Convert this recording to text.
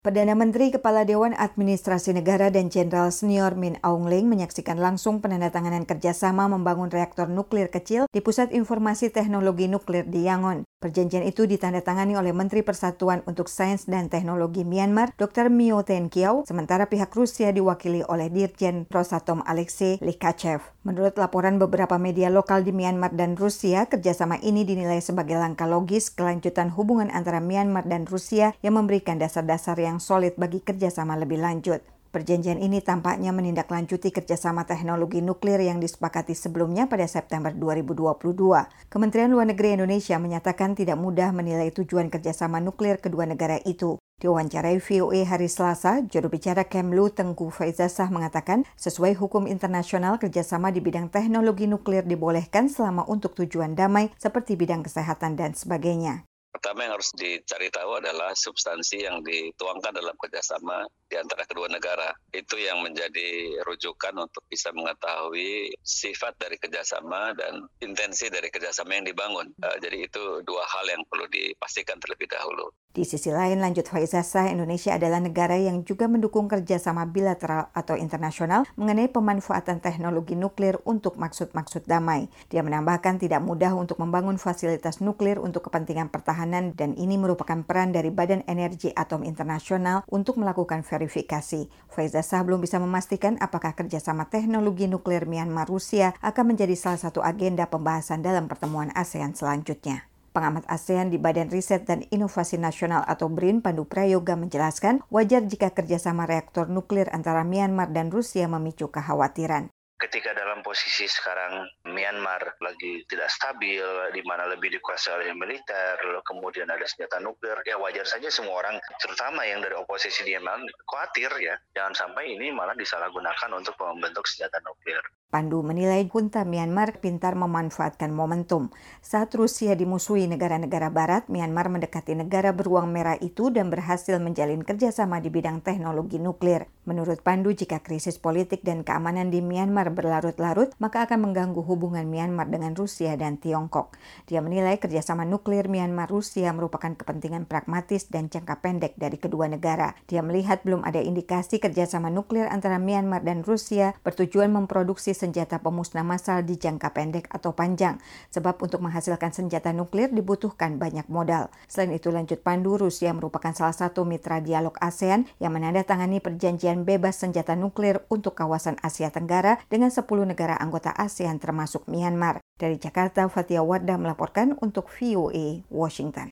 Perdana Menteri Kepala Dewan Administrasi Negara dan Jenderal Senior Min Aung Hlaing menyaksikan langsung penandatanganan kerjasama membangun reaktor nuklir kecil di Pusat Informasi Teknologi Nuklir di Yangon. Perjanjian itu ditandatangani oleh Menteri Persatuan untuk Sains dan Teknologi Myanmar, Dr. Myo Ten Kyaw, sementara pihak Rusia diwakili oleh Dirjen Rosatom Alexei Likachev. Menurut laporan beberapa media lokal di Myanmar dan Rusia, kerjasama ini dinilai sebagai langkah logis kelanjutan hubungan antara Myanmar dan Rusia yang memberikan dasar-dasar yang solid bagi kerjasama lebih lanjut. Perjanjian ini tampaknya menindaklanjuti kerjasama teknologi nuklir yang disepakati sebelumnya pada September 2022. Kementerian Luar Negeri Indonesia menyatakan tidak mudah menilai tujuan kerjasama nuklir kedua negara itu. Diwawancarai VOA hari Selasa, juru bicara Kemlu Tengku Faizasah mengatakan sesuai hukum internasional kerjasama di bidang teknologi nuklir dibolehkan selama untuk tujuan damai seperti bidang kesehatan dan sebagainya. Pertama yang harus dicari tahu adalah substansi yang dituangkan dalam kerjasama di antara kedua negara. Itu yang menjadi rujukan untuk bisa mengetahui sifat dari kerjasama dan intensi dari kerjasama yang dibangun. Jadi itu dua hal yang perlu dipastikan terlebih dahulu. Di sisi lain, lanjut Faizasah, Indonesia adalah negara yang juga mendukung kerjasama bilateral atau internasional mengenai pemanfaatan teknologi nuklir untuk maksud-maksud damai. Dia menambahkan tidak mudah untuk membangun fasilitas nuklir untuk kepentingan pertahanan dan ini merupakan peran dari Badan Energi Atom Internasional untuk melakukan verifikasi. Faizasah belum bisa memastikan apakah kerjasama teknologi nuklir Myanmar-Rusia akan menjadi salah satu agenda pembahasan dalam pertemuan ASEAN selanjutnya. Pengamat ASEAN di Badan Riset dan Inovasi Nasional atau BRIN, Pandu Prayoga menjelaskan wajar jika kerjasama reaktor nuklir antara Myanmar dan Rusia memicu kekhawatiran. Ketika dalam posisi sekarang Myanmar lagi tidak stabil, di mana lebih dikuasai oleh militer, lalu kemudian ada senjata nuklir, ya wajar saja semua orang, terutama yang dari oposisi di Myanmar, khawatir ya, jangan sampai ini malah disalahgunakan untuk membentuk senjata nuklir. Pandu menilai junta Myanmar pintar memanfaatkan momentum. Saat Rusia dimusuhi negara-negara barat, Myanmar mendekati negara beruang merah itu dan berhasil menjalin kerjasama di bidang teknologi nuklir. Menurut Pandu, jika krisis politik dan keamanan di Myanmar berlarut-larut, maka akan mengganggu hubungan Myanmar dengan Rusia dan Tiongkok. Dia menilai kerjasama nuklir Myanmar-Rusia merupakan kepentingan pragmatis dan jangka pendek dari kedua negara. Dia melihat belum ada indikasi kerjasama nuklir antara Myanmar dan Rusia bertujuan memproduksi senjata pemusnah massal di jangka pendek atau panjang, sebab untuk menghasilkan senjata nuklir dibutuhkan banyak modal. Selain itu, lanjut Pandu, Rusia merupakan salah satu mitra dialog ASEAN yang menandatangani perjanjian bebas senjata nuklir untuk kawasan Asia Tenggara dengan 10 negara anggota ASEAN termasuk Myanmar. Dari Jakarta, Fatia Wardah melaporkan untuk VOA Washington.